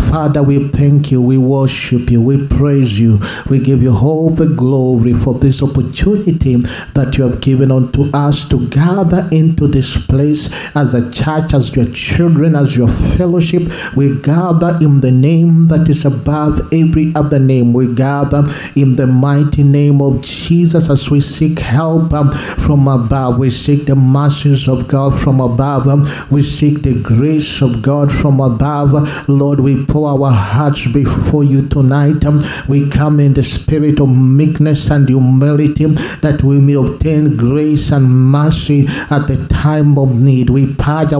Father, we thank you, we worship you, we praise you, we give you all the glory for this opportunity that you have given unto us to gather into this place as a church, as your children, as your fellowship. We gather in the name that is above every other name. We gather in the mighty name of Jesus as we seek help from above. We seek the mercies of God from above. We seek the grace of God from above. Lord, we pour our hearts before you tonight. We come in the spirit of meekness and humility that we may obtain grace and mercy at the time of need. We purge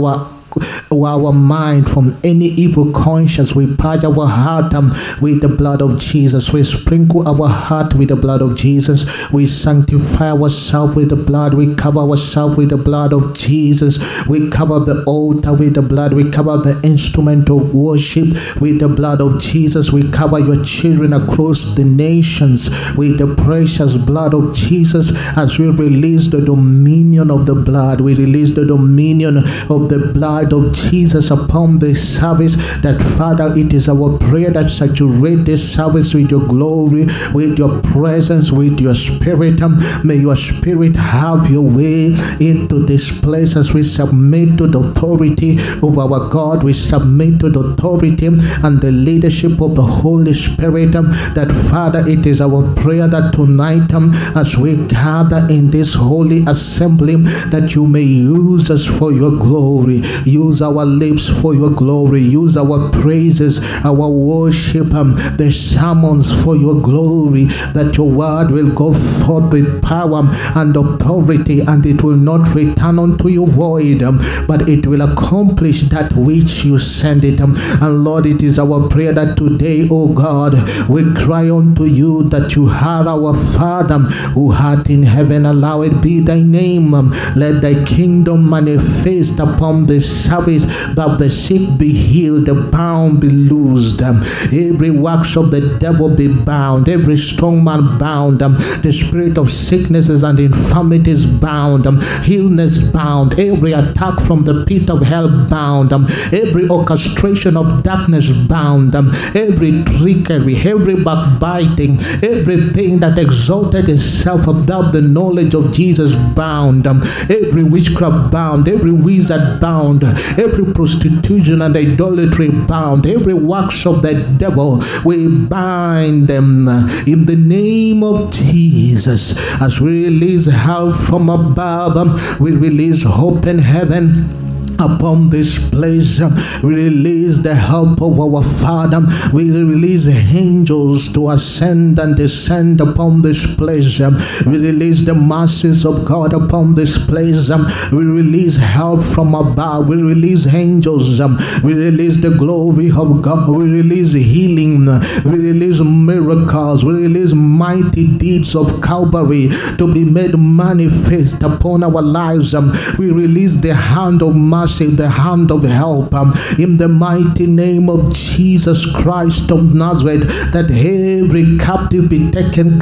our mind from any evil conscience. We purge our heart with the blood of Jesus. We sprinkle our heart with the blood of Jesus. We sanctify ourselves with the blood. We cover ourselves with the blood of Jesus. We cover the altar with the blood. We cover the instrument of worship with the blood of Jesus. We cover your children across the nations with the precious blood of Jesus. As we release the dominion of the blood, we release the dominion of the blood of Jesus upon this service, that Father, it is our prayer that saturate this service with your glory, with your presence, with your spirit. May your spirit have your way into this place as we submit to the authority of our God. We submit to the authority and the leadership of the Holy Spirit. That Father, it is our prayer that tonight as we gather in this holy assembly, that you may use us for your glory. Use our lips for your glory. Use our praises, our worship, the sermons for your glory, that your word will go forth with power and authority, and it will not return unto you void, but it will accomplish that which you send it. And Lord, it is our prayer that today, O God, we cry unto you that you are our Father who art in heaven. Hallowed be thy name. Let thy kingdom manifest upon this service, that the sick be healed, the bound be loosed, every works of the devil be bound, every strong man bound, the spirit of sicknesses and infirmities bound, illness bound, every attack from the pit of hell bound, every orchestration of darkness bound, every trickery, every backbiting, everything that exalted itself above the knowledge of Jesus bound, every witchcraft bound, every wizard bound, every prostitution and idolatry bound, every works of the devil, we bind them in the name of Jesus. As we release help from above, we release hope in heaven upon this place. We release the help of our Father. We release angels to ascend and descend upon this place. We release the mercies of God upon this place. We release help from above. We release angels. We release the glory of God. We release healing. We release miracles. We release mighty deeds of Calvary to be made manifest upon our lives. We release the hand of mercy, the hand of help, in the mighty name of Jesus Christ of Nazareth, that every captive be taken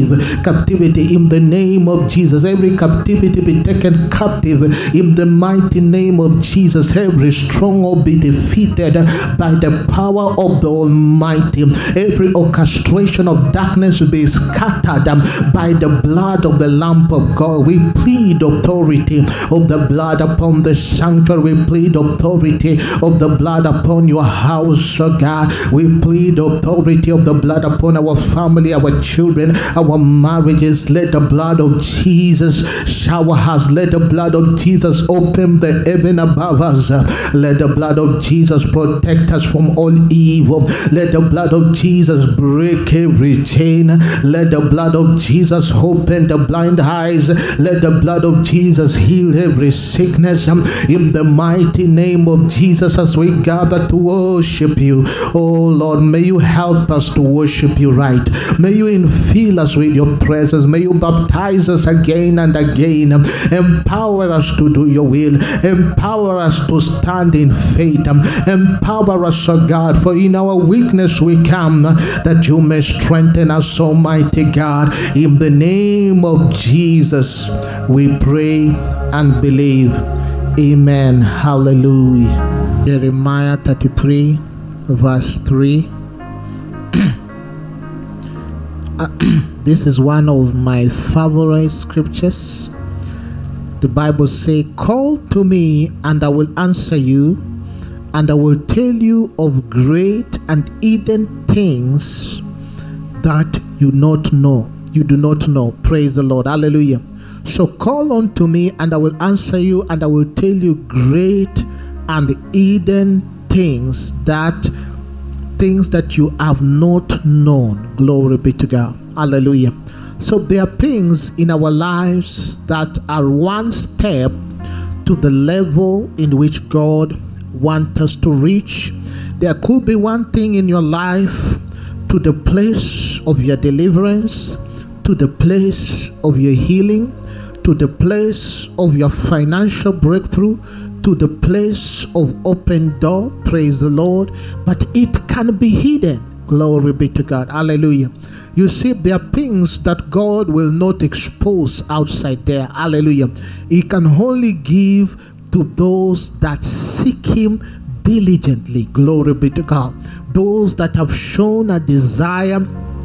captivity in the name of Jesus. Every captivity be taken captive in the mighty name of Jesus. Every stronghold be defeated by the power of the Almighty. Every orchestration of darkness be scattered by the blood of the Lamb of God. We plead authority of the blood upon the sanctuary. We plead authority of the blood upon your house, oh God. We plead authority of the blood upon our family, our children, our marriages. Let the blood of Jesus shower us. Let the blood of Jesus open the heaven above us. Let the blood of Jesus protect us from all evil. Let the blood of Jesus break every chain. Let the blood of Jesus open the blind eyes. Let the blood of Jesus heal every sickness. In the mighty name of Jesus, as we gather to worship you, oh Lord, may you help us to worship you right. May you infill us with your presence. May you baptize us again and again. Empower us to do your will. Empower us to stand in faith. Empower us, oh God, for in our weakness we come, that you may strengthen us, Almighty God. In the name of Jesus, we pray and believe. Amen. Hallelujah. Jeremiah 33 verse 3. This is one of my favorite scriptures. The Bible says, "Call to me and I will answer you, and I will tell you of great and hidden things that you not know. You do not know." Praise the Lord. Hallelujah. So call unto me and I will answer you, and I will tell you great and hidden things that you have not known. Glory be to God. Hallelujah. So there are things in our lives that are one step to the level in which God wants us to reach. There could be one thing in your life to the place of your deliverance, to the place of your healing, to the place of your financial breakthrough, to the place of open door. Praise the Lord. But it can be hidden. Glory be to God. Hallelujah. You see, there are things that God will not expose outside there. Hallelujah. He can only give to those that seek Him diligently. Glory be to God. Those that have shown a desire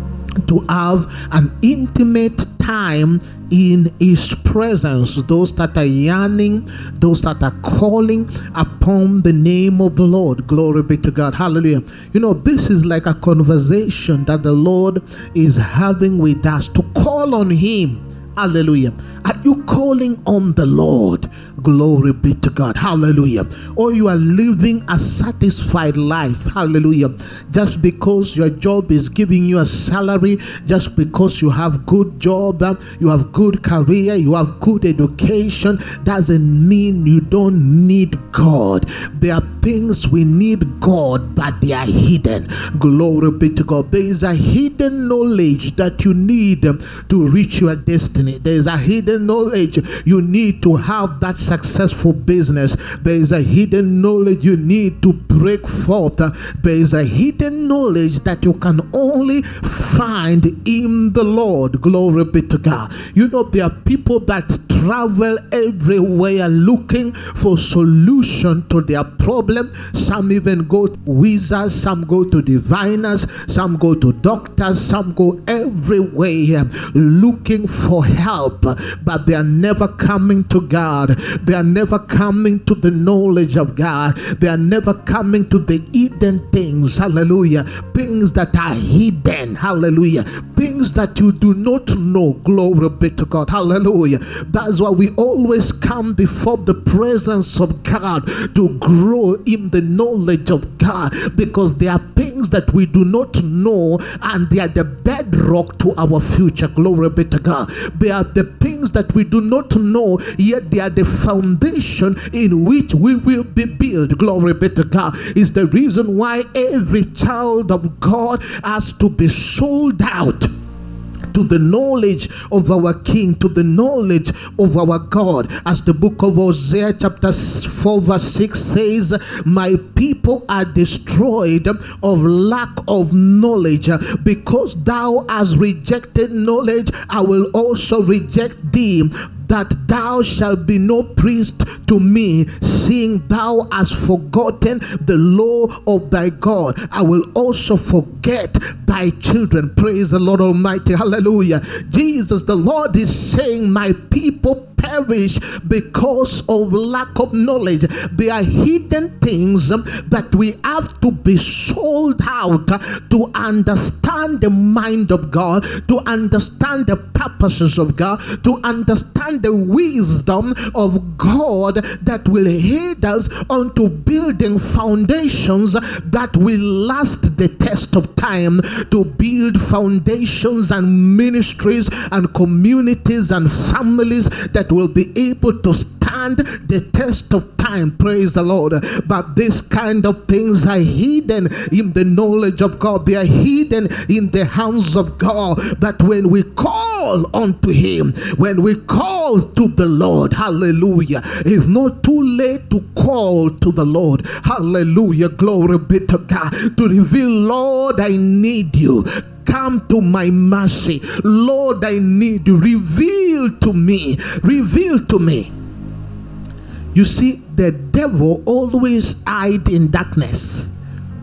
to have an intimate time in His presence, those that are yearning, those that are calling upon the name of the Lord. Glory be to God. Hallelujah. You know, this is like a conversation that the Lord is having with us to call on Him. Hallelujah. Are you calling on the Lord? Glory be to God. Hallelujah. Or you are living a satisfied life. Hallelujah. Just because your job is giving you a salary, just because you have good job, you have good career, you have good education, doesn't mean you don't need God. There are things we need God, but they are hidden. Glory be to God. There is a hidden knowledge that you need to reach your destiny. There is a hidden knowledge you need to have that successful business. There is a hidden knowledge you need to break forth. There is a hidden knowledge that you can only find in the Lord. Glory be to God. You know, there are people that travel everywhere looking for solution to their problem. Some even go to wizards, some go to diviners, some go to doctors, some go everywhere looking for help, but they are never coming to God. They are never coming to the knowledge of God. They are never coming to the hidden things. Hallelujah. Things that are hidden. Hallelujah. Things that you do not know. Glory be to God. Hallelujah. That's why we always come before the presence of God to grow in the knowledge of God, because there are things that we do not know and they are the bedrock to our future. Glory be to God. They are the things that we do not know, yet they are the foundation in which we will be built. Glory be to God. Is the reason why every child of God has to be sold out to the knowledge of our King, to the knowledge of our God. As the book of Hosea chapter 4 verse 6 says, "My people are destroyed of lack of knowledge. Because thou hast rejected knowledge, I will also reject thee, that thou shalt be no priest to me, seeing thou hast forgotten the law of thy God. I will also forget thy children." Praise the Lord Almighty. Hallelujah. Jesus, the Lord, is saying, my people perish because of lack of knowledge. There are hidden things that we have to be sold out to understand the mind of God, to understand the purposes of God, to understand the wisdom of God that will aid us onto building foundations that will last the test of time, to build foundations and ministries and communities and families that will be able to stand the test of time. Praise the Lord. But this kind of things are hidden in the knowledge of God. They are hidden in the hands of God, that when we call unto Him, when we call to the Lord, hallelujah, it's not too late to call to the Lord. Hallelujah. Glory be to God. To reveal, Lord, I need you. Come to my mercy. Lord, I need you. Reveal to me. Reveal to me. You see, the devil always hides in darkness.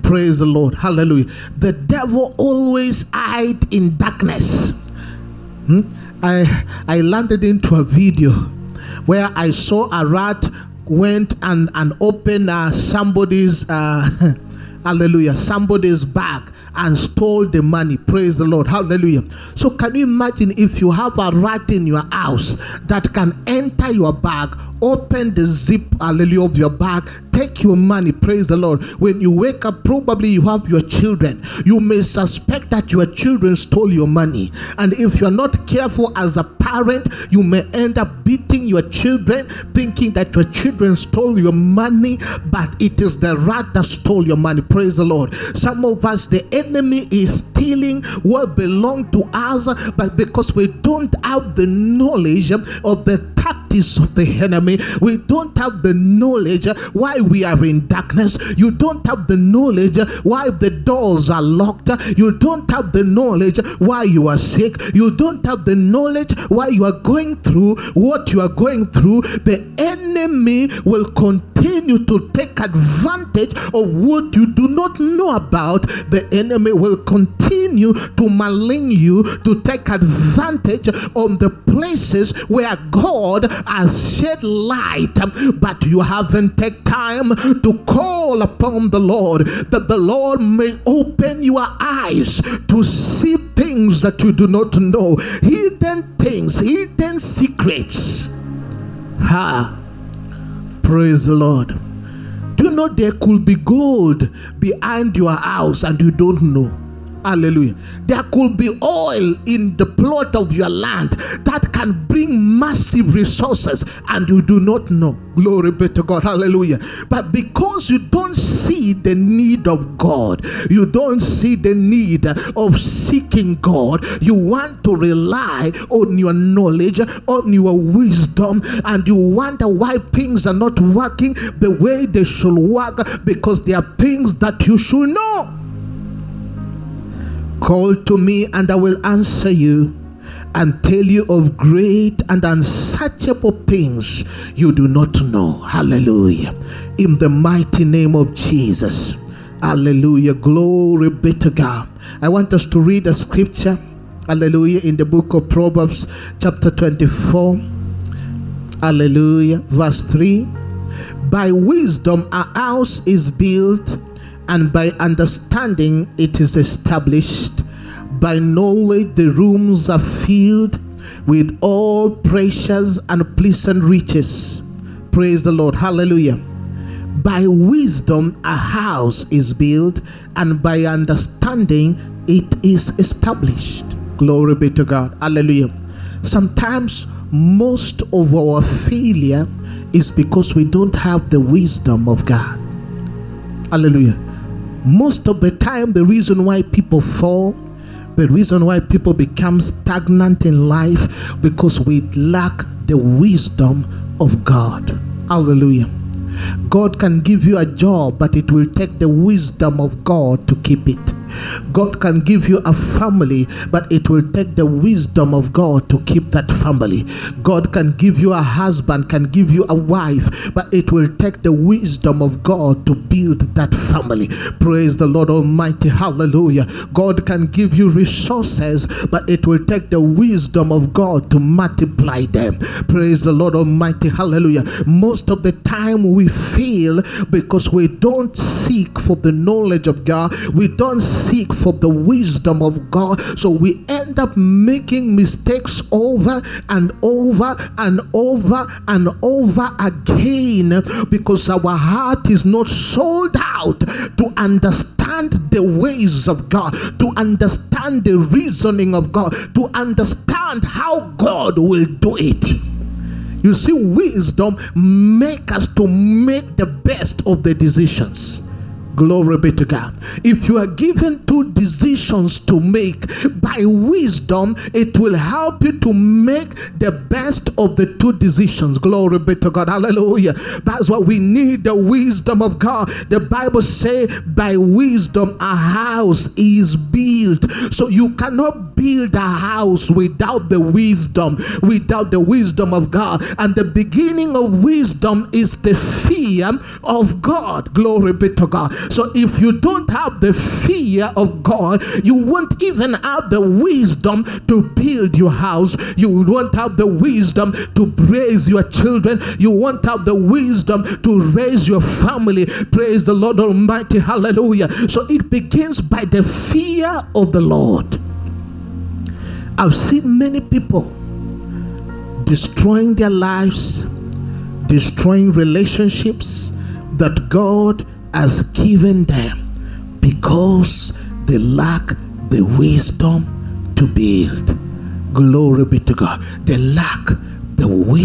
Praise the Lord. Hallelujah. The devil always hides in darkness. I landed into a video where I saw a rat went and opened somebody's hallelujah, somebody's bag and stole the money. Praise the Lord. Hallelujah. So can you imagine if you have a rat in your house that can enter your bag, open the zip, hallelujah, of your bag, take your money. Praise the Lord. When you wake up, probably you have your children. You may suspect that your children stole your money. And if you're not careful as a parent, you may end up beating your children, thinking that your children stole your money, but it is the rat that stole your money. Praise the Lord. Some of us, the enemy is stealing what belongs to us, but because we don't have the knowledge of the tactics of the enemy, we don't have the knowledge why we are in darkness. You don't have the knowledge why the doors are locked. You don't have the knowledge why you are sick. You don't have the knowledge why you are going through what you are going through. The enemy will continue to take advantage of what you do not know about. The enemy will continue to malign you, to take advantage on the places where God has shed light, but you haven't taken time to call upon the Lord, that the Lord may open your eyes to see things that you do not know, hidden things, hidden secrets. Praise the Lord. Do you know there could be gold behind your house and you don't know? Hallelujah. There could be oil in the plot of your land that can bring massive resources and you do not know. Glory be to God. Hallelujah. But because you don't see the need of God, you don't see the need of seeking God, you want to rely on your knowledge, on your wisdom, and you wonder why things are not working the way they should work, because there are things that you should know. Call to me and I will answer you and tell you of great and unsearchable things you do not know. Hallelujah. In the mighty name of Jesus. Hallelujah. Glory be to God. I want us to read a scripture. Hallelujah. In the book of Proverbs chapter 24. Hallelujah. Verse 3. By wisdom a house is built, and by understanding it is established. By knowledge the rooms are filled with all precious and pleasant riches. Praise the Lord. Hallelujah. By wisdom a house is built, and by understanding it is established. Glory be to God. Hallelujah. Sometimes most of our failure is because we don't have the wisdom of God. Hallelujah. Most of the time, the reason why people fall, the reason why people become stagnant in life, because we lack the wisdom of God. Hallelujah. God can give you a job, but it will take the wisdom of God to keep it. God can give you a family, but it will take the wisdom of God to keep that family. God can give you a husband, can give you a wife, but it will take the wisdom of God to build that family. Praise the Lord Almighty. Hallelujah. God can give you resources, but it will take the wisdom of God to multiply them. Praise the Lord Almighty. Hallelujah. Most of the time we fail because we don't seek for the knowledge of God. We don't seek for the wisdom of God, so we end up making mistakes over and over and over and over again, because our heart is not sold out to understand the ways of God, to understand the reasoning of God, to understand how God will do it. You see, wisdom makes us to make the best of the decisions. Glory be to God. If you are given two decisions to make, by wisdom, it will help you to make the best of the two decisions. Glory be to God. Hallelujah. That's what we need, the wisdom of God. The Bible says, by wisdom a house is built. So you cannot build a house without the wisdom of God. And the beginning of wisdom is the fear of God. Glory be to God. So if you don't have the fear of God, you won't even have the wisdom to build your house. You won't have the wisdom to raise your children. You won't have the wisdom to raise your family. Praise the Lord Almighty. Hallelujah. So it begins by the fear of the Lord. I've seen many people destroying their lives, destroying relationships that God has given them because they lack the wisdom to build. Glory be to God. They lack the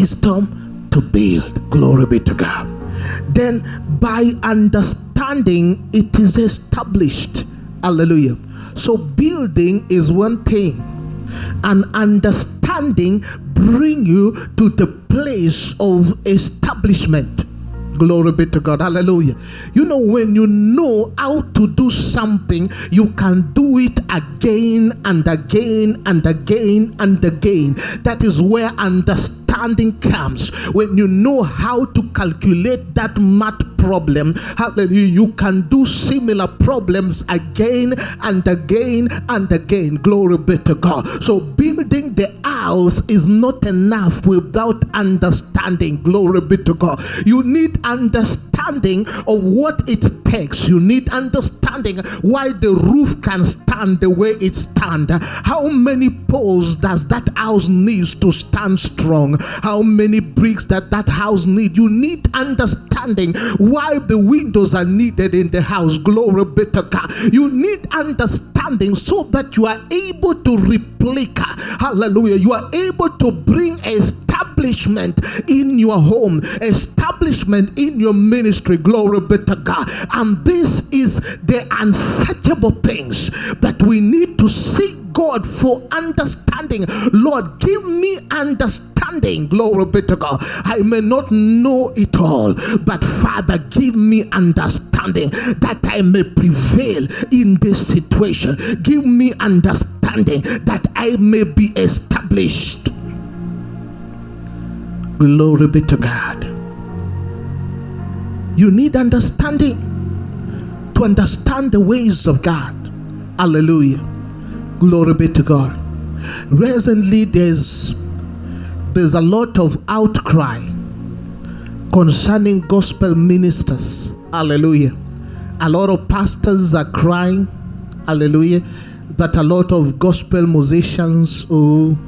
wisdom to build. Glory be to God. Then by understanding, it is established. Hallelujah. So building is one thing, and understanding bring you to the place of establishment. Glory be to God. Hallelujah. You know, when you know how to do something, you can do it again and again and again and again. That is where understanding comes. When you know how to calculate that math problem, hallelujah, you can do similar problems again and again and again. Glory be to God. So building the house is not enough without understanding. Glory be to God. You need understanding of what it takes. You need understanding why the roof can stand the way it stands. How many poles does that house need to stand strong? How many bricks that house need? You need understanding why the windows are needed in the house. Glory be to God. You need understanding so that you are able to replicate. Hallelujah. You are able to bring establishment in your home, establishment in your ministry. Glory be to God. And this is the unsearchable things that we need to seek God for understanding. Lord, give me understanding. Glory be to God. I may not know it all, but Father, give me understanding that I may prevail in this situation. Give me understanding that I may be established. Glory be to God. You need understanding to understand the ways of God. Hallelujah. Glory be to God. Recently, there's a lot of outcry concerning gospel ministers. Hallelujah. A lot of pastors are crying. Hallelujah. That a lot of gospel musicians who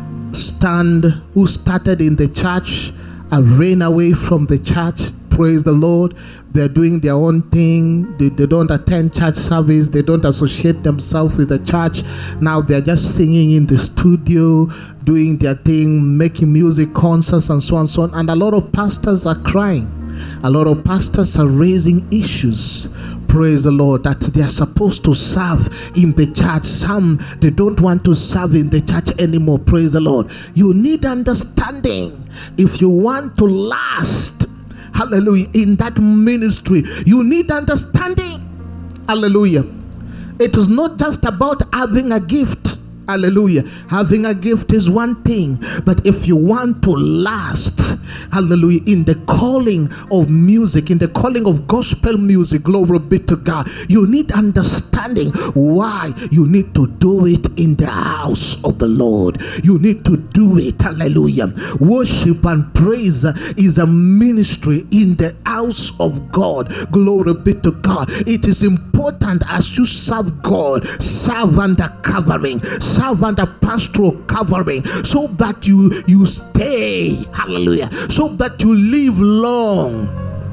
started in the church and ran away from the church. Praise the Lord. They're doing their own thing. They don't attend church service. They don't associate themselves with the church. Now they're just singing in the studio, doing their thing, making music concerts and so on and so on. And a lot of pastors are crying. A lot of pastors are raising issues. Praise the Lord, that they are supposed to serve in the church. Some, they don't want to serve in the church anymore. Praise the Lord. You need understanding if you want to last. Hallelujah. In that ministry, you need understanding. Hallelujah. It is not just about having a gift. Hallelujah. Having a gift is one thing, but if you want to last, hallelujah, in the calling of music, in the calling of gospel music, glory be to God, you need understanding why you need to do it in the house of the Lord. You need to do it. Hallelujah. Worship and praise is a ministry in the house of God. Glory be to God. It is important as you serve God, serve under covering, serve under pastoral covering, so that you stay, hallelujah, so that you live long.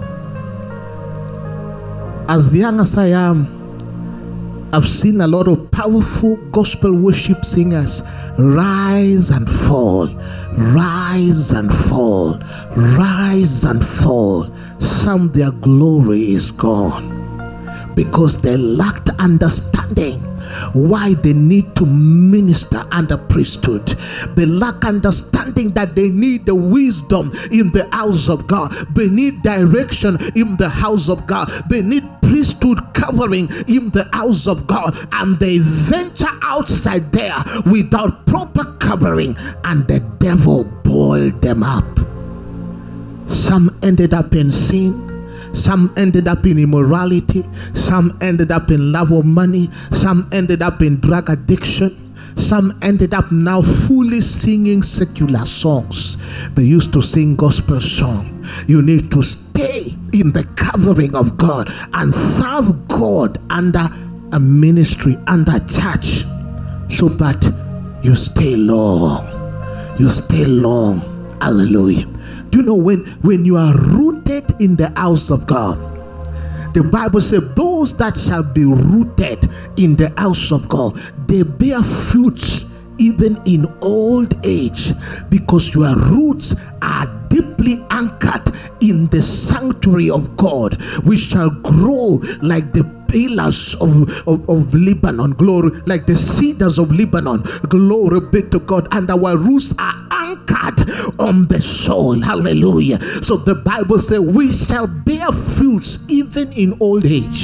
As young as I am, I've seen a lot of powerful gospel worship singers rise and fall, rise and fall, rise and fall. Some, their glory is gone because they lacked understanding why they need to minister under priesthood. They lack understanding that they need the wisdom in the house of God. They need direction in the house of God. They need priesthood covering in the house of God, and they venture outside there without proper covering, and the devil boiled them up. Some ended up in sin. Some ended up in immorality. Some ended up in love of money. Some ended up in drug addiction. Some ended up now fully singing secular songs. They used to sing gospel song. You need to stay in the covering of God and serve God under a ministry, under a church, so that you stay long. You stay long. Hallelujah. Do you know when you are rooted in the house of God, the Bible says those that shall be rooted in the house of God, they bear fruits even in old age, because your roots are deeply anchored in the sanctuary of God. We shall grow like the pillars of Lebanon, glory, like the cedars of Lebanon, glory be to God, and our roots are anchored on the soil. Hallelujah. So the Bible says we shall bear fruits even in old age.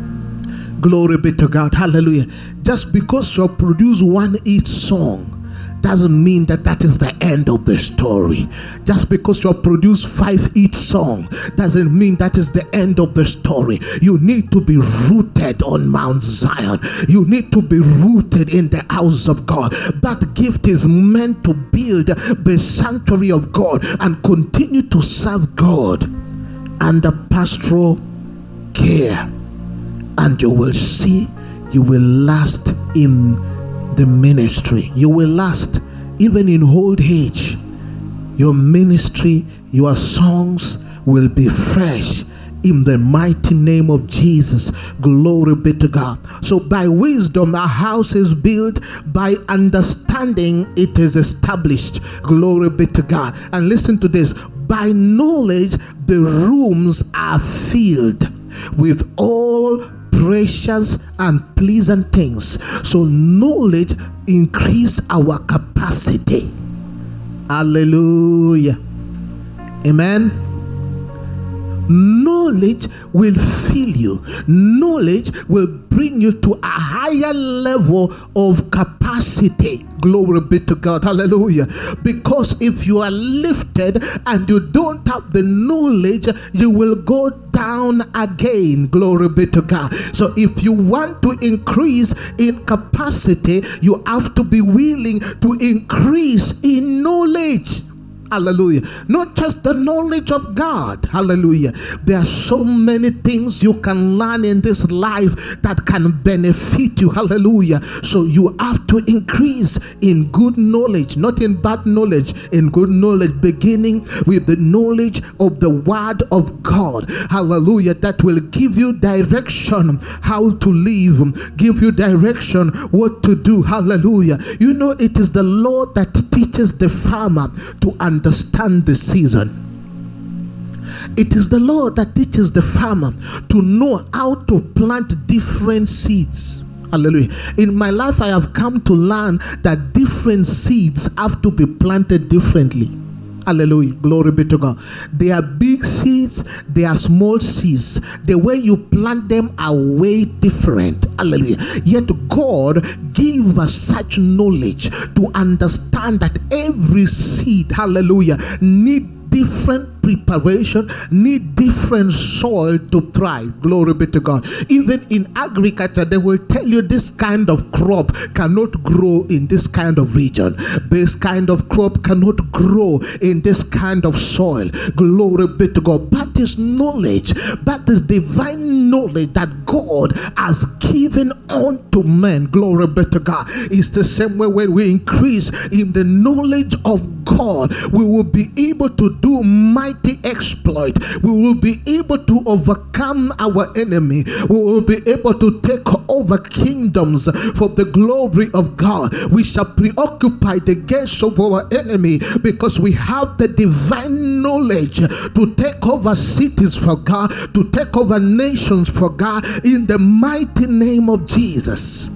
Glory be to God. Hallelujah. Just because you produce one hit song doesn't mean that is the end of the story. Just because you produce 5 hit songs doesn't mean that is the end of the story. You need to be rooted on Mount Zion. You need to be rooted in the house of God. That gift is meant to build the sanctuary of God and continue to serve God under pastoral care. And you will see, you will last in the ministry. You will last even in old age. Your ministry, your songs will be fresh in the mighty name of Jesus. Glory be to God. So by wisdom a house is built, by understanding it is established. Glory be to God. And listen to this: by knowledge the rooms are filled with all precious and pleasant things. So knowledge increase our capacity. Hallelujah. Amen. Knowledge will fill you. Knowledge will bring you to a higher level of capacity. Glory be to God. Hallelujah. Because if you are lifted and you don't have the knowledge, you will go down again. Glory be to God. So if you want to increase in capacity, you have to be willing to increase in knowledge. Hallelujah. Not just the knowledge of God. Hallelujah. There are so many things you can learn in this life that can benefit you. Hallelujah. So you have to increase in good knowledge, not in bad knowledge, in good knowledge, beginning with the knowledge of the word of God. Hallelujah. That will give you direction how to live, give you direction what to do. Hallelujah. You know, it is the Lord that teaches the farmer to understand the season. It is the Lord that teaches the farmer to know how to plant different seeds. Hallelujah. In my life, I have come to learn that different seeds have to be planted differently. Hallelujah. Glory be to God. They are big seeds, they are small seeds. The way you plant them are way different. Hallelujah. Yet God gave us such knowledge to understand that every seed, hallelujah, need different preparation, need different soil to thrive. Glory be to God. Even in agriculture, they will tell you this kind of crop cannot grow in this kind of region. This kind of crop cannot grow in this kind of soil. Glory be to God. That is knowledge. That is divine knowledge that God has given unto men. Glory be to God. It's the same way when we increase in the knowledge of God, we will be able to do mighty exploit. We will be able to overcome our enemy. We will be able to take over kingdoms for the glory of God. We shall preoccupy the gates of our enemy because we have the divine knowledge to take over cities for God, to take over nations for God, in the mighty name of Jesus.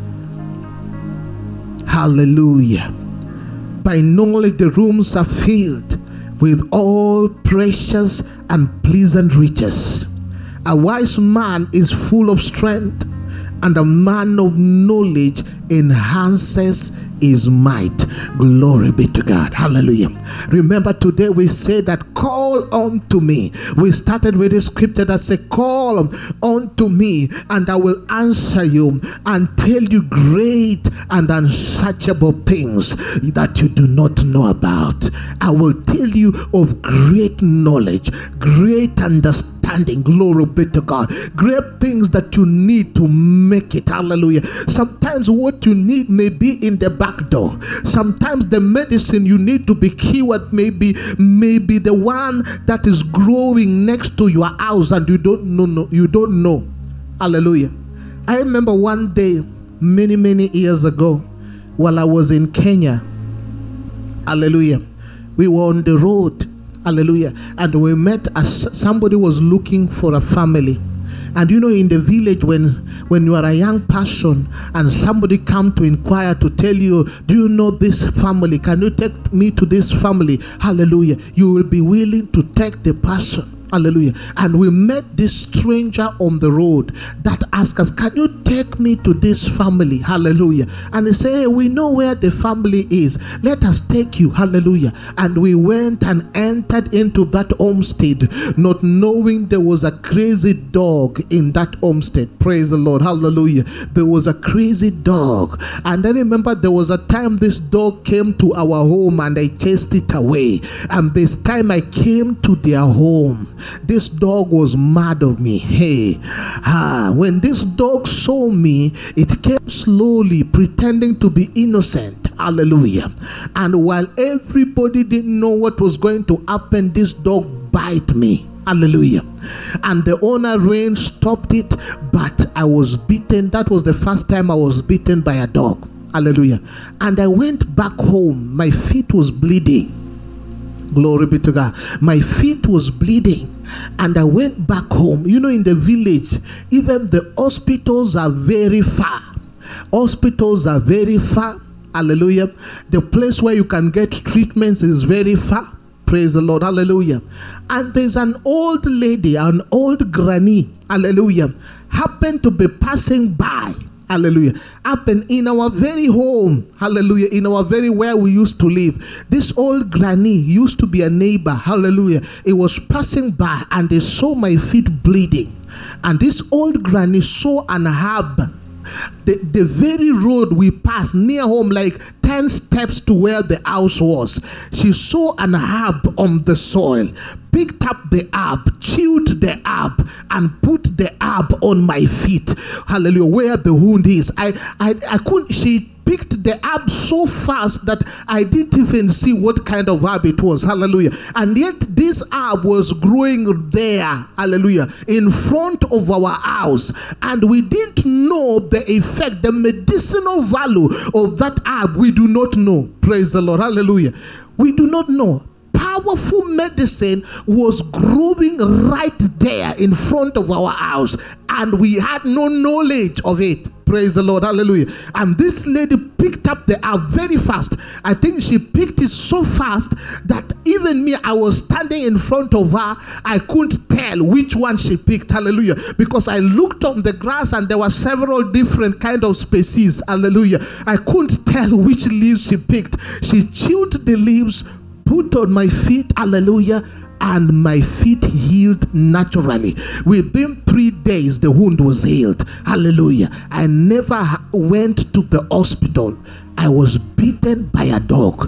Hallelujah. By knowledge the rooms are filled with all precious and pleasant riches. A wise man is full of strength, and a man of knowledge enhances his might. Glory be to God. Hallelujah. Remember, today we say that call unto me. We started with a scripture that said, call unto me and I will answer you and tell you great and unsearchable things that you do not know about. I will tell you of great knowledge, great understanding. Glory be to God. Great things that you need to make it. Hallelujah. Sometimes what you need may be in the back door. Sometimes the medicine you need to be cured may be the one that is growing next to your house and you don't know. Hallelujah. I remember one day many years ago while I was in Kenya. Hallelujah. We were on the road. Hallelujah. And we met as somebody was looking for a family. And you know, in the village, when you are a young person and somebody come to inquire to tell you, do you know this family? Can you take me to this family? Hallelujah. You will be willing to take the person. Hallelujah. And we met this stranger on the road that asked us, can you take me to this family? Hallelujah. And he said, hey, we know where the family is. Let us take you. Hallelujah. And we went and entered into that homestead, not knowing there was a crazy dog in that homestead. Praise the Lord. Hallelujah. There was a crazy dog. And I remember there was a time this dog came to our home and I chased it away. And this time I came to their home, this dog was mad of me. When this dog saw me, it came slowly, pretending to be innocent. Hallelujah. And while everybody didn't know what was going to happen, this dog bite me. Hallelujah. And the owner ran, stopped it, but I was beaten. That was the first time I was beaten by a dog. Hallelujah. And I went back home. My feet was bleeding. Glory be to God. My feet was bleeding and I went back home. You know, in the village, even the hospitals are very far. Hospitals are very far. Hallelujah. The place where you can get treatments is very far. Praise the Lord. Hallelujah. And there's an old lady, an old granny. Hallelujah. Happened to be passing by. Hallelujah. Happened in our very home. Hallelujah. In our very where we used to live. This old granny used to be a neighbor. Hallelujah. It was passing by and they saw my feet bleeding. And this old granny saw an herb. The very road we passed near home, like 10 steps to where the house was. She saw an herb on the soil, picked up the herb, chewed the herb, and put the herb on my feet. Hallelujah. Where the wound is. I couldn't, she picked the herb so fast that I didn't even see what kind of herb it was. Hallelujah. And yet this herb was growing there. Hallelujah. In front of our house. And we didn't know the effect, the medicinal value of that herb. We do not know. Praise the Lord. Hallelujah. We do not know. Powerful medicine was growing right there in front of our house. And we had no knowledge of it. Praise the Lord. Hallelujah. And this lady picked up the herb very fast. I think she picked it so fast that even me, I was standing in front of her. I couldn't tell which one she picked. Hallelujah. Because I looked on the grass and there were several different kind of species. Hallelujah. I couldn't tell which leaves she picked. She chewed the leaves, put on my feet. Hallelujah. And my feet healed naturally. Within 3 days, the wound was healed. Hallelujah. I never went to the hospital. I was beaten by a dog.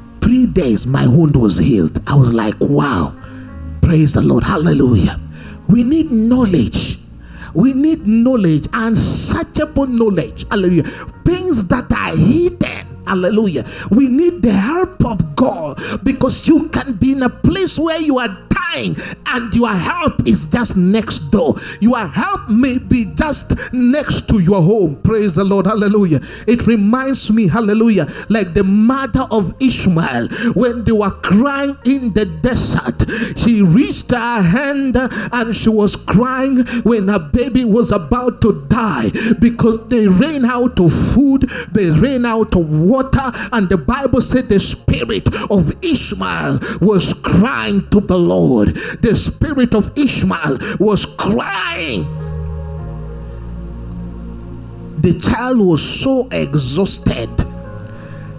3 days, my wound was healed. I was like, wow. Praise the Lord. Hallelujah. We need knowledge. We need knowledge, unsearchable knowledge. Hallelujah. Things that are hidden. Hallelujah. We need the help of God, because you can be in a place where you are dying and your help is just next door. Your help may be just next to your home. Praise the Lord. Hallelujah. It reminds me, hallelujah, like the mother of Ishmael when they were crying in the desert. She reached her hand and she was crying when her baby was about to die, because they ran out of food, they ran out of water, and the Bible said the spirit of Ishmael was crying to the Lord. The spirit of Ishmael was crying. The child was so exhausted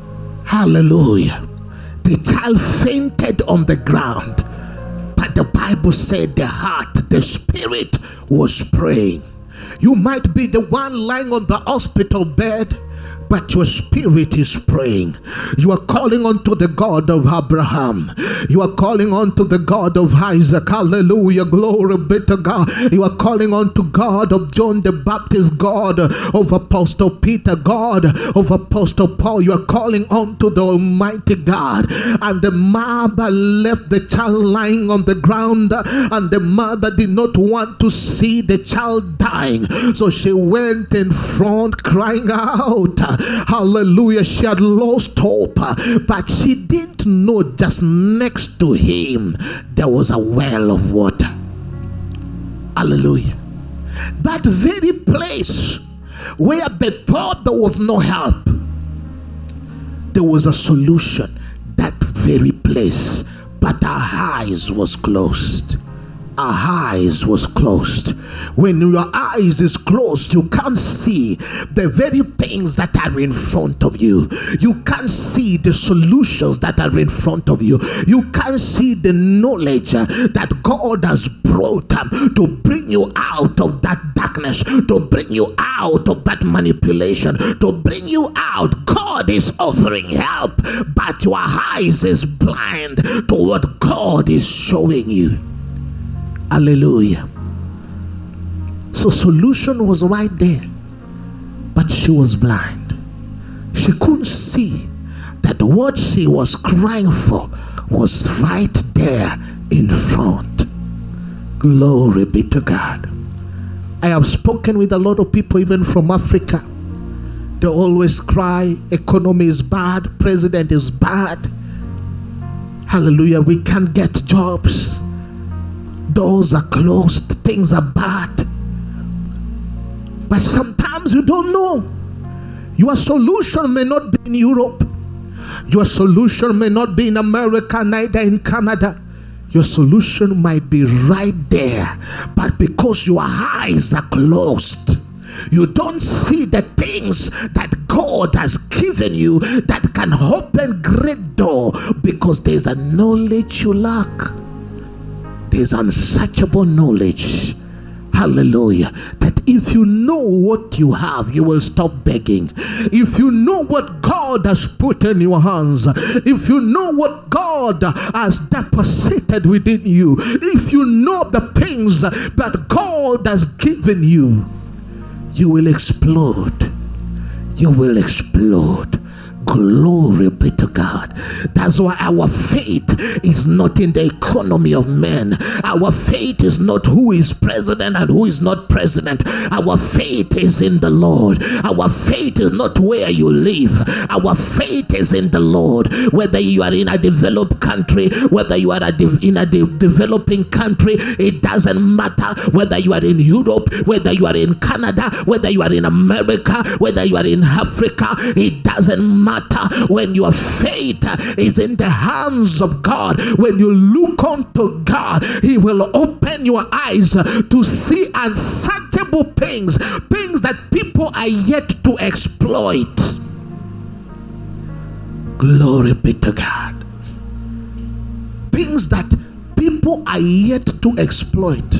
Hallelujah. The child fainted on the ground, but the Bible said the heart, the spirit was praying. You might be the one lying on the hospital bed, but your spirit is praying. You are calling unto the God of Abraham. You are calling unto the God of Isaac. Hallelujah. Glory be to God. You are calling unto God of John the Baptist, God of Apostle Peter, God of Apostle Paul. You are calling unto the Almighty God. And the mother left the child lying on the ground, and the mother did not want to see the child dying. So she went in front crying out. Hallelujah. She had lost hope, but she didn't know just next to him there was a well of water. Hallelujah. That very place where they thought there was no help, there was a solution. That very place, but our eyes was closed. Our eyes was closed. When your eyes is closed, you can't see the very things that are in front of you. You can't see the solutions that are in front of you. You can't see the knowledge that God has brought to bring you out of that darkness, to bring you out of that manipulation, to bring you out. God is offering help, but your eyes is blind to what God is showing you. Hallelujah. So solution was right there, but she was blind. She couldn't see that what she was crying for was right there in front. Glory be to God. I have spoken with a lot of people, even from Africa. They always cry, economy is bad, president is bad. Hallelujah, we can't get jobs. Doors are closed, things are bad. But sometimes you don't know. Your solution may not be in Europe. Your solution may not be in America, neither in Canada. Your solution might be right there. But because your eyes are closed, you don't see the things that God has given you that can open great door, because there's a knowledge you lack. There's unsearchable knowledge. Hallelujah. That if you know what you have, you will stop begging. If you know what God has put in your hands, if you know what God has deposited within you, if you know the things that God has given you, you will explode. You will explode. Glory be to God. That's why our faith is not in the economy of men. Our faith is not who is president and who is not president. Our faith is in the Lord. Our faith is not where you live. Our faith is in the Lord. Whether you are in a developed country, whether you are in a developing country, it doesn't matter. Whether you are in Europe, whether you are in Canada, whether you are in America, whether you are in Africa, it doesn't matter. When your faith is in the hands of God, when you look unto God, He will open your eyes to see unsearchable things that people are yet to exploit. Glory be to God. Things that people are yet to exploit.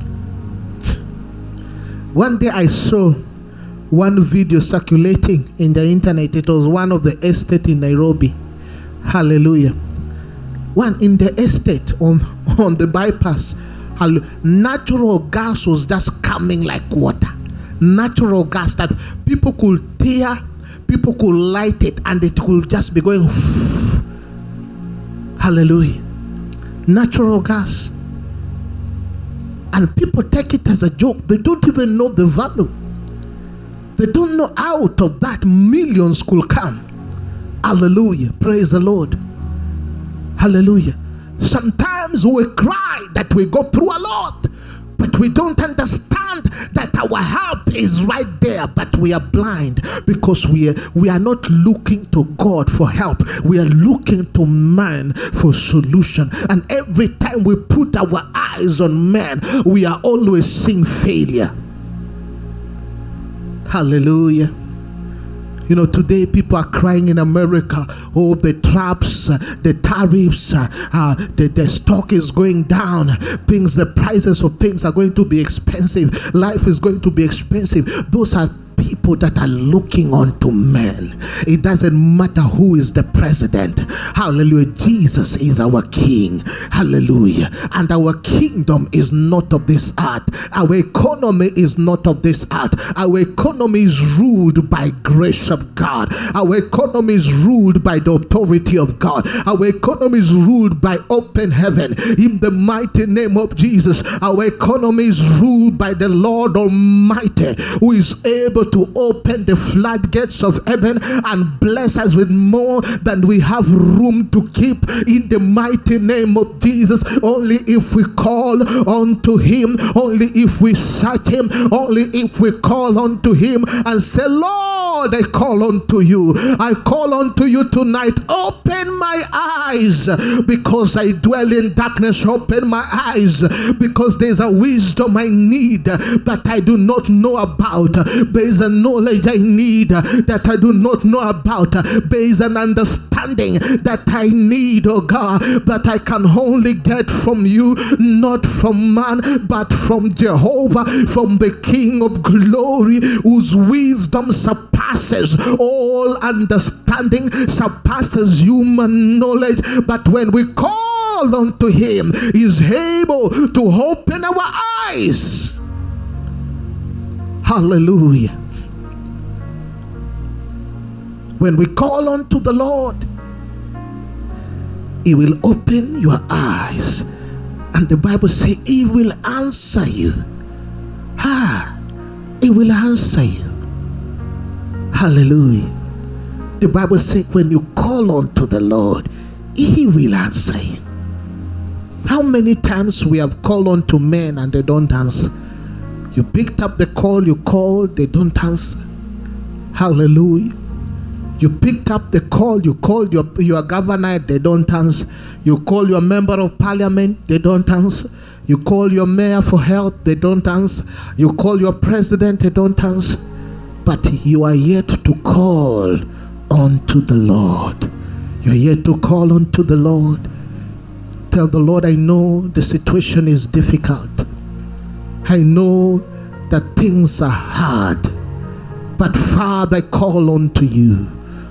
One day I saw one video circulating in the internet. It was one of the estate in Nairobi. Hallelujah. One in the estate on the bypass. Natural gas was just coming like water. Natural gas that people could tear, people could light it, and it could just be going. Hallelujah. Natural gas. And people take it as a joke. They don't even know the value. They don't know out of that millions could come. Hallelujah. Praise the Lord. Hallelujah. Sometimes we cry that we go through a lot, but we don't understand that our help is right there, but we are blind because we are not looking to God for help. We are looking to man for solution. And every time we put our eyes on man, we are always seeing failure. Hallelujah. You know, today people are crying in America, oh, the traps, the tariffs, the stock is going down. The prices of things are going to be expensive. Life is going to be expensive. Those are people that are looking unto men. It doesn't matter who is the president. Hallelujah. Jesus is our King. Hallelujah. And our kingdom is not of this earth. Our economy is not of this earth. Our economy is ruled by grace of God. Our economy is ruled by the authority of God. Our economy is ruled by open heaven. In the mighty name of Jesus, our economy is ruled by the Lord Almighty, who is able to open the floodgates of heaven and bless us with more than we have room to keep. In the mighty name of Jesus, only if we call unto him, only if we search him, only if we call unto him and say, Lord, I call unto you. I call unto you tonight. Open my eyes because I dwell in darkness. Open my eyes because there's a wisdom I need that I do not know about. There is a knowledge I need that I do not know about. There is an understanding that I need, oh God, that I can only get from you, not from man, but from Jehovah, from the King of glory, whose wisdom surpasses all understanding, surpasses human knowledge. But when we call unto him, he is able to open our eyes. Hallelujah. When we call unto the Lord, he will open your eyes. And the Bible says he will answer you. He will answer you. Hallelujah. The Bible says when you call unto the Lord, he will answer you. How many times we have called unto men and they don't answer? You picked up the call, you called, they don't answer. Hallelujah. You picked up the call, you called your governor, they don't answer. You call your member of parliament, they don't answer. You call your mayor for help, they don't answer. You call your president, they don't answer. But you are yet to call unto the Lord. You are yet to call unto the Lord. Tell the Lord, I know the situation is difficult. I know that things are hard. But Father, I call unto you.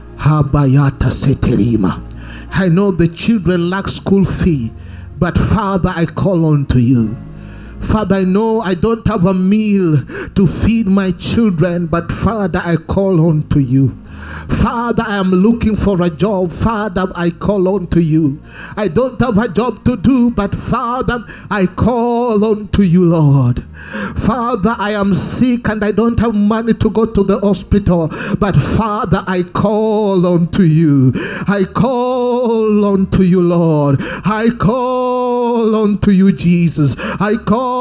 Habayata Seterima. I know the children lack school fee, but Father, I call unto you. Father, I know I don't have a meal to feed my children, but Father, I call unto you. Father, I am looking for a job. Father, I call unto you. I don't have a job to do, but Father, I call unto you, Lord. Father, I am sick and I don't have money to go to the hospital, but Father, I call unto you. I call unto you, Lord. I call unto you, Jesus. I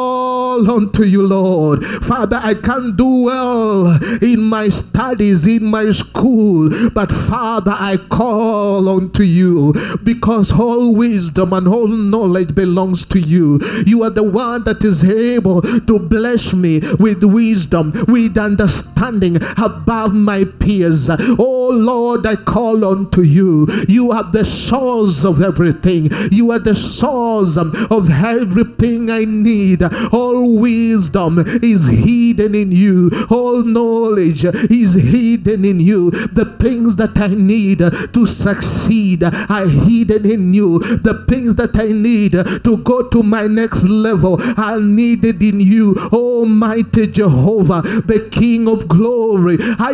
call unto you, Lord. Father, I can't do well in my studies, in my school, but Father, I call unto you because all wisdom and all knowledge belongs to you. You are the one that is able to bless me with wisdom, with understanding above my peers. Oh Lord, I call unto you. You are the source of everything. You are the source of everything I need. All wisdom is hidden in you. All knowledge is hidden in you. The things that I need to succeed are hidden in you. The things that I need to go to my next level are needed in you. Almighty Jehovah, the King of glory, I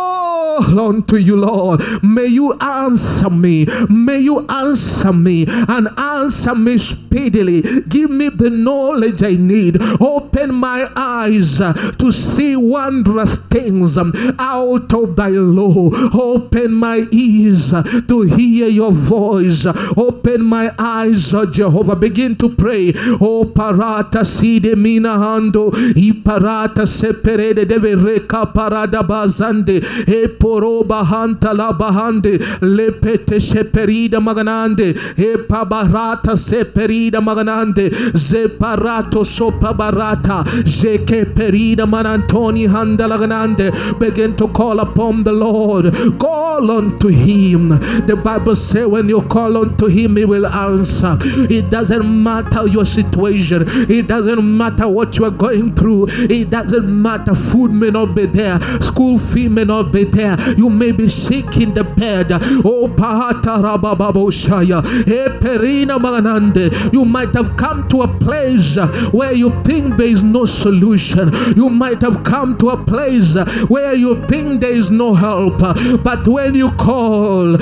call unto you, Lord. May you answer me. May you answer me and answer me speedily. Give me the knowledge I need. Open my eyes to see wondrous things out of thy law. Open my ears to hear your voice. Open my eyes, Jehovah. Begin to pray. Oh, parata side mina hando, I parata seperede deve reka parada bazande, e Oro bahanta la bahande lepete seperida maganande e pabarata seperida maganande zeparato sopa barata zeke perida manantoni handalaganande. Begin to call upon the Lord. Call unto him. The Bible says when you call unto him, he will answer. It doesn't matter your situation. It doesn't matter what you are going through. It doesn't matter. Food may not be there. School fee may not be there. You may be sick in the bed. Oh, you might have come to a place where you think there is no solution. You might have come to a place where you think there is no help. But when you call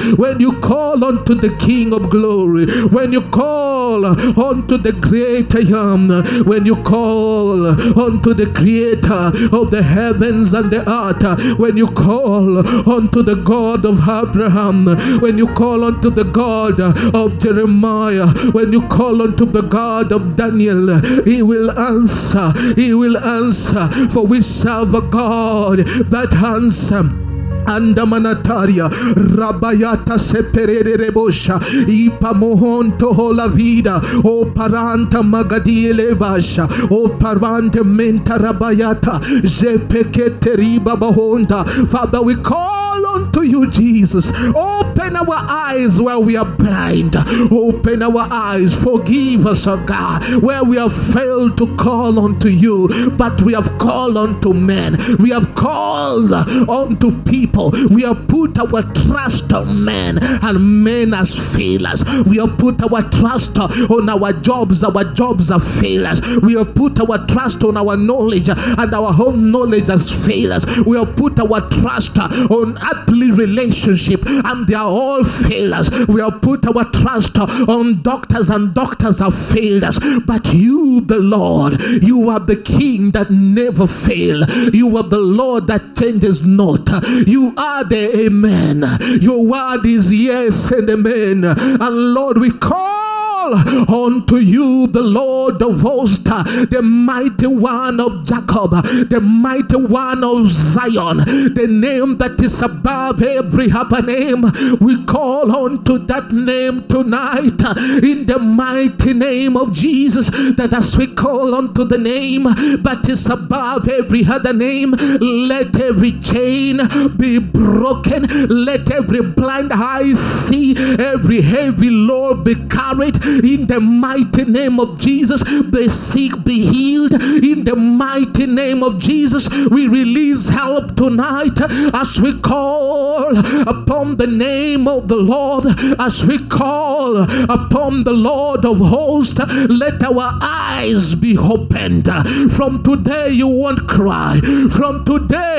unto the King of Glory, when you call unto the Great I Am, when you call unto the Creator of the heavens and the earth, when you call unto the God of Abraham, when you call unto the God of Jeremiah, when you call unto the God of Daniel, he will answer. He will answer. For we serve a God that answers. Andamanataria Rabayata seperere rebosha Ipa mohonto hola vida O paranta magadiele basha O parante menta rabayata Zepekete riba bahonda. Father, we call unto you, Jesus. Open our eyes where we are blind. Open our eyes. Forgive us, O God, where we have failed to call unto you, but we have called unto men. We have called unto people. We have put our trust on men, and men has failed us. We have put our trust on our jobs. Our jobs have failed us. We have put our trust on our knowledge, and our home knowledge has failed us. We have put our trust on earthly relationship, and they are all failed us. We have put our trust on doctors, and doctors have failed us. But you, the Lord, you are the King that never fail. You are the Lord that changes not. You are the Amen. Your word is yes and amen. And Lord, we call unto you, the Lord of hosts, the mighty one of Jacob, the mighty one of Zion, the name that is above every other name. We call unto that name tonight in the mighty name of Jesus, that as we call unto the name that is above every other name, let every chain be broken, let every blind eye see, every heavy load be carried in the mighty name of Jesus. The sick be healed in the mighty name of Jesus. We release help tonight as we call upon the name of the Lord, as we call upon the Lord of hosts. Let our eyes be opened. From today you won't cry. From today,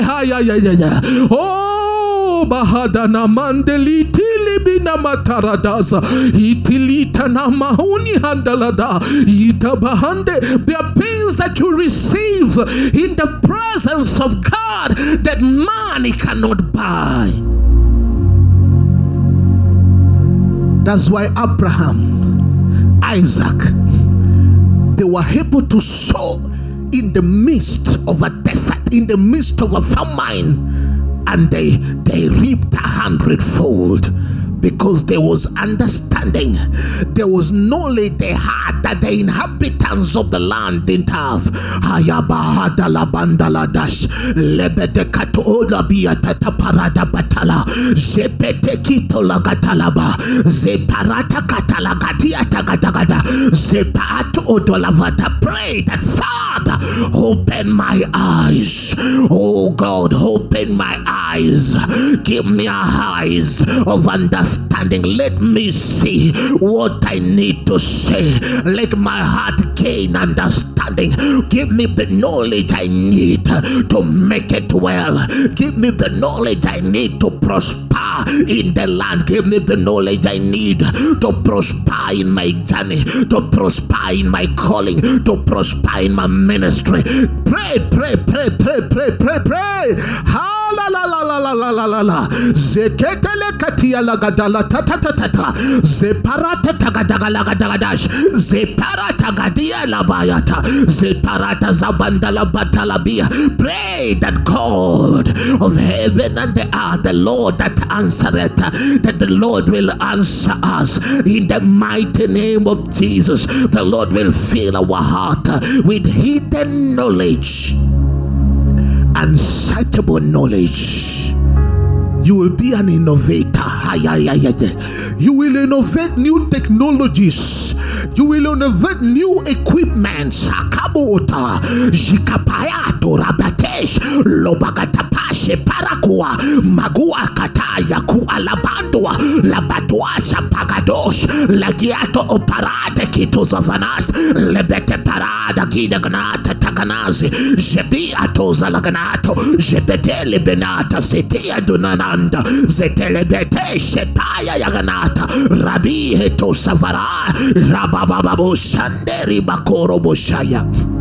oh, bahadana mandeli tilibina mataradaza itilita na mahuni handalada itabahande. There are things that you receive in the presence of God that money cannot buy. That's why Abraham, Isaac, they were able to sow in the midst of a desert, in the midst of a famine, and they reaped 100-fold. Because there was understanding, there was knowledge they had that the inhabitants of the land didn't have. Hayabahadala bandaladash lebede katola biatata parada batala zepete kitola gatalaba zeparata katalagatia tagadagada zepato odolavata. Pray that, Father, open my eyes. Oh God, open my eyes. Give me eyes of understanding. Let me see what I need to say. Let my heart gain understanding. Give me the knowledge I need to make it well. Give me the knowledge I need to prosper in the land. Give me the knowledge I need to prosper in my journey, to prosper in my calling, to prosper in my ministry. Pray, pray, pray, pray, pray, pray, pray. La la la la la zeketele katia lagadala tatatata zeparata tagadagalagadagadash zeparata gadia labayata zeparata zabandala batalabia. Pray that God of heaven and the earth, the Lord that answereth, that the Lord will answer us in the mighty name of Jesus. The Lord will fill our heart with hidden knowledge, unsearchable knowledge. You will be an innovator. You will innovate new technologies. You will innovate new equipments. Sakabota, Jikapayato, Rabatesh, Lobagatapashe, Parakua, Magua Kataya, Kualabandua, Labatuacha Pagadosh, Lagiato Oparate, Kitos of Anas, Lebete Parada, Kidagnata, Taganazi, Jebiato Zalaganato, Jebetele Benata, Setea Dunananda, Zetelebete, Shepaya Yaganata, Rabi Heto Savara, Rabababu Shanderi Bakoro Boshaya.